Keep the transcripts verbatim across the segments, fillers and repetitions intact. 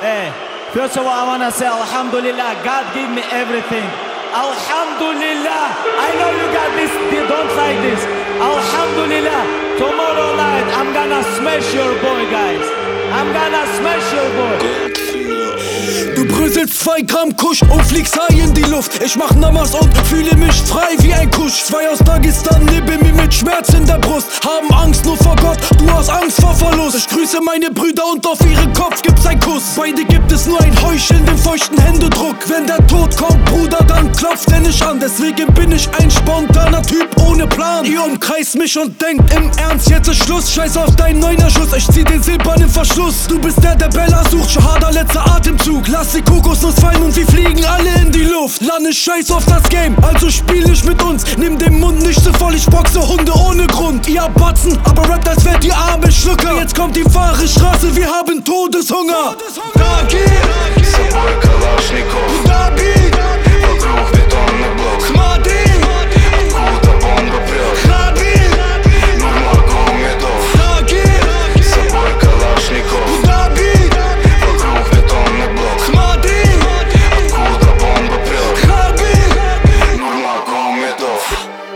Hey, first of all, I wanna say Alhamdulillah, God gave me everything. Alhamdulillah, I know you got this, you don't like this. Alhamdulillah, tomorrow night I'm gonna smash your boy, guys. I'm gonna smash your boy. Du bröselst zwei Gramm Kusch und fliegst high in die Luft. Ich mach Namas und fühle mich frei wie ein Kusch. Zwei aus Dagestan neben mir mit Schmerz in der Brust. Haben Angst nur vor Gott, du hast Angst vor Verlust. Ich grüße meine Brüder und auf ihren Kopf gibt's ein Kuss. Beide gibt es nur ein Heucheln, den feuchten Händedruck. Wenn der Tod kommt, Bruder, dann klopft er nicht an. Deswegen bin ich ein spontaner Typ ohne Plan. Ihr umkreist mich und denkt im Ernst, jetzt ist Schluss. Scheiß auf deinen Neunerschuss, ich zieh den silbernen Verschluss. Du bist der, der Bella sucht, Shahada, letzter Atemzug. Lass die Kokosnuss fallen und wir fliegen alle in die Luft. Lanne scheiß auf das Game, also spiel nicht mit uns. Nimm den Mund nicht so voll, ich boxe Hunde ohne Grund. Ihr habt Batzen, aber rappt als wärt ihr arme Schlucker. Jetzt kommt die wahre Straße, wir haben Todeshunger. Dagi, Собой Калашников, Dabi, вокруг бетонный блок. Смотри, Откуда бомба прет? Dabi, Нурмагомедов. Dagi, Собой Калашников, Dabi, вокруг бетонный блок. Смотри, Откуда бомба прет? Dabi, Нурмагомедов,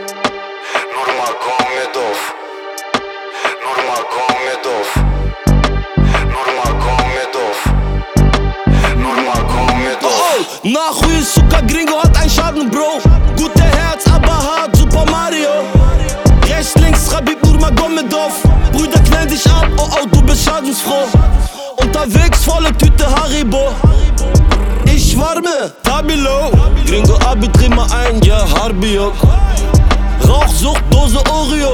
Нурмагомедов, Нурмагомедов, Nurmagomedov, Nurmagomedov. oh, Nachwuchs, Zucker, Gringo hat ein Schaden, Bro. Gute Herz, aber hart, Super Mario. Rechts, links, Rabib Nurmagomedov. Brüder knallen dich ab, oh oh, du bist schadensfroh. Unterwegs, volle Tüte Haribo. Ich warme, Tabilo. Gringo Abi, dreh mal ein, ja, Harbiok. Rauchsucht, Dose Oreo.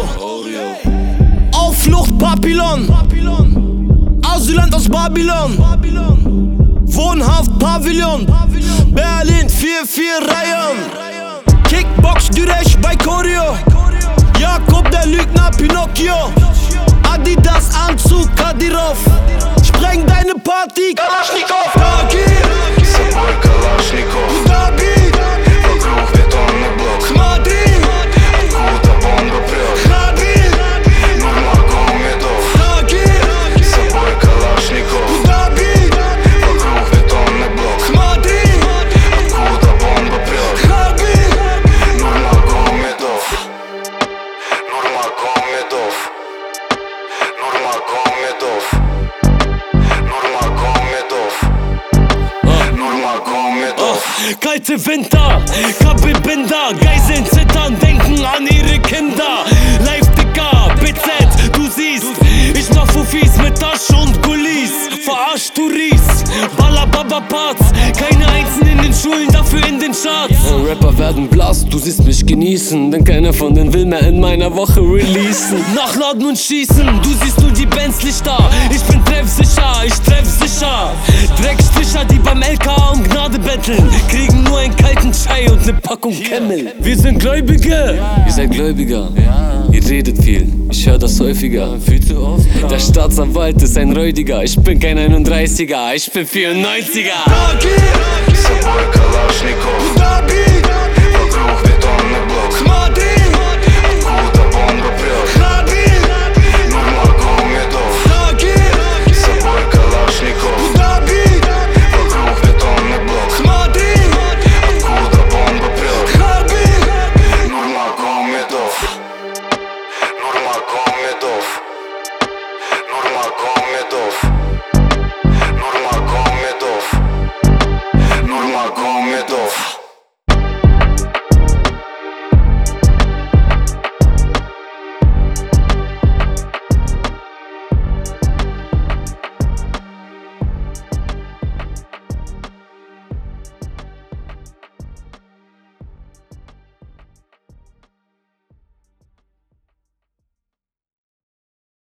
Auf Flucht, Papillon. Asylant aus Babylon. Wohnhaft, Pavillon. Berlin, vier vier Reihen. Kickbox, Düresch bei Choreo. Jakob, der Lügner, Pinocchio. Adidas, Anzug, Kadirov. Spreng deine Party, Kalaschnikow. Dagi, Собой Калашников, Dabi, вокруг бетонный блок. Смотри, Откуда бомба прет? Dabi, Nurmagomedov, Dagi, Собой Калашников, Dabi, вокруг бетонный блок. Смотри, Откуда бомба прет? Dabi, Nurmagomedov, Nurmagomedov, Nurmagomedov, Nurmagomedov, Nurmagomedov. Kalte Winter, Kabelbinder, Geiseln zittern, denken an ihre Kinder. Live Dicker, B Z, du siehst, ich mach Fufis mit Tasche und Kulis. Verarscht Touris, Ballababa-Parts, keine Einsen in den Schulen, dafür in den Charts. Rapper werden blass, du siehst mich genießen, denn keiner von denen will mehr in meiner Woche releasen. Nachladen und schießen, du siehst nur die Bandslichter. Ich bin treffsicher, ich treff sicher. Dreckstricher, die beim L K A um Gnade betteln, kriegen nur einen kalten Chai und ne Packung Camel. Wir sind Gläubige. Ihr seid Gläubiger, ihr redet viel, ich hör das häufiger. Viel zu oft. Der Staatsanwalt ist ein Räudiger, ich bin kein einunddreißiger, ich bin vierundneunziger. Dagi, Собой Калашников, Dabi,